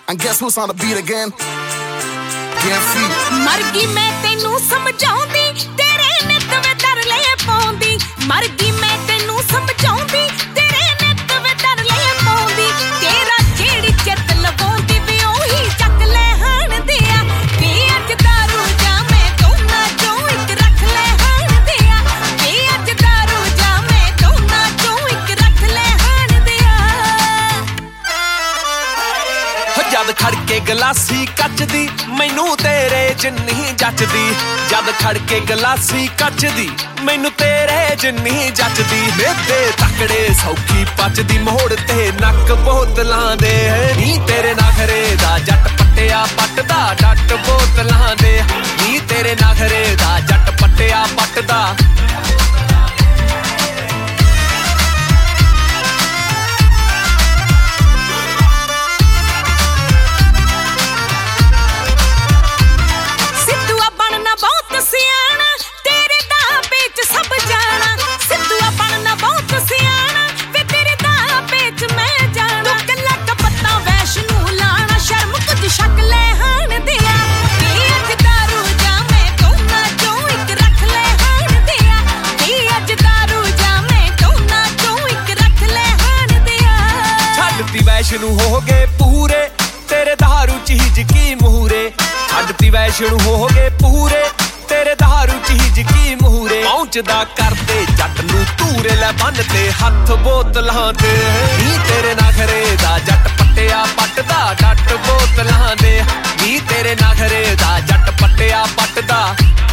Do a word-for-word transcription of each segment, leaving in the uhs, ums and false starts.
And guess who's on the beat again? Gamfi. ਮਰ ਗਈ ਮੈਂ ਤੈਨੂੰ ਸਮਝਾਉਂਦੀ ਤੇਰੇ ਨਿੱਤ ਵੇ ਤਰਲੇ ਪਾਉਂਦੀ ਮਰ ਗਈ ਮੈਂ ਤੈਨੂੰ ਸਮਝਾਉਂਦੀ ਤੇਰੇ ਨਿੱਤ ਵੇ ਤਰਲੇ ਪਾਉਂਦੀ ਤੇਰਾ ਜਿਹੜੀ ਚਿੱਤ ਲਵਾਉਂਦੀ ਵੀ ਉਹੀ ਚੱਕ ਲੈ ਹਣ ਦਿਆ ਵੀ ਅੱਜ ਦਾਰੂ ਜਾ ਮੈਂ ਦੋਨਾਂ ਚੋਂ ਇੱਕ ਰੱਖ ਲੈ ਹਣ ਦਿਆ ਵੀ ਅੱਜ ਦਾਰੂ ਜਾ ਮੈਂ ਦੋਨਾਂ ਚੋਂ ਇੱਕ ਰੱਖ ਲੈ ਹਣ ਦਿਆ ਜਦ ਖੜ ਕੇ ਗਲਾਸੀ ਕੱਚ ਦੀ ਮੈਨੂੰ ਤੇਰੇ ਜਿੰਨੀ ਜੱਚਦੀ ਜਦ ਖੜ ਕੇ ਗਲਾਸੀ ਕੱਚ ਦੀ ਮੈਨੂੰ ਤੇਰੇ ਜਿੰਨੀ ਜੱਚਦੀ ਮੇਤੇ ਤਕੜੇ ਸੌਖੀ ਪੱਚਦੀ ਮੋੜ ਤੇ ਨੱਕ ਬੋਤਲਾਂ ਦੇ ਨੀ ਤੇਰੇ ਨਖਰੇ ਦਾ ਜੱਟ ਪੱਟਿਆ ਪੱਟਦਾ ਡੱਟ ਬੋਤਲਾਂ ਦੇ ਨੀ ਤੇਰੇ ਨਖਰੇ ਦਾ ਜੱਟ ਪੱਟਿਆ ਪੱਟਦਾ ਵੈਸ਼ਨੂੰ ਹੋ ਗਏ ਪੂਰੇ ਤੇਰੇ ਦਹਾਰੂ ਚੀਜ਼ ਕੀ ਮੂਹਰੇ ਛੱਡਤੀ ਵੈਸ਼ਨੂੰ ਹੋ ਗਏ ਪੂਰੇ ਤੇਰੇ ਦਹਾਰੂ ਚੀਜ਼ ਕੀ ਮੂਹਰੇ ਪਹੁੰਚਦਾ ਕਰਦੇ ਜੱਟ ਨੂੰ ਧੂਰੇ ਲੈ ਬੰਨ ਤੇ ਹੱਥ ਬੋਤਲਾਂ ਤੇ ਨੀ ਤੇਰੇ ਨਖਰੇ ਦਾ ਜੱਟ ਪੱਟਿਆ ਪੱਟਦਾ ਡੱਟ ਬੋਤਲਾਂ ਦੇ ਨੀ ਤੇਰੇ ਨਖਰੇ ਦਾ ਜੱਟ ਪੱਟਿਆ ਪੱਟਦਾ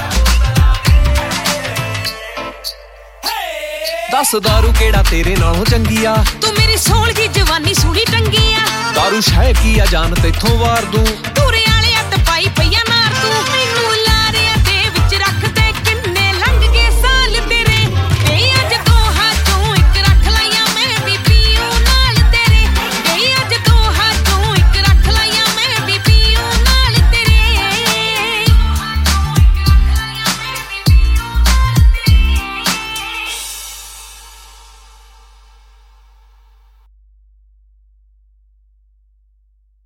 ਦੱਸ ਦਾਰੂ ਕਿਹੜਾ ਤੇਰੇ ਨਾਲੋਂ ਚੰਗੀ ਆ ਤੂੰ ਮੇਰੀ ਸੋਹਣੀ ਜਵਾਨੀ ਸੋਹਣੀ ਟੰਗੀ ਆ ਦਾਰੂ ਸ਼ੈ ਕੀ ਆ ਜਾਨ ਤੇਥੋਂ ਵਾਰ ਦੂੰ ਤੂਰੇ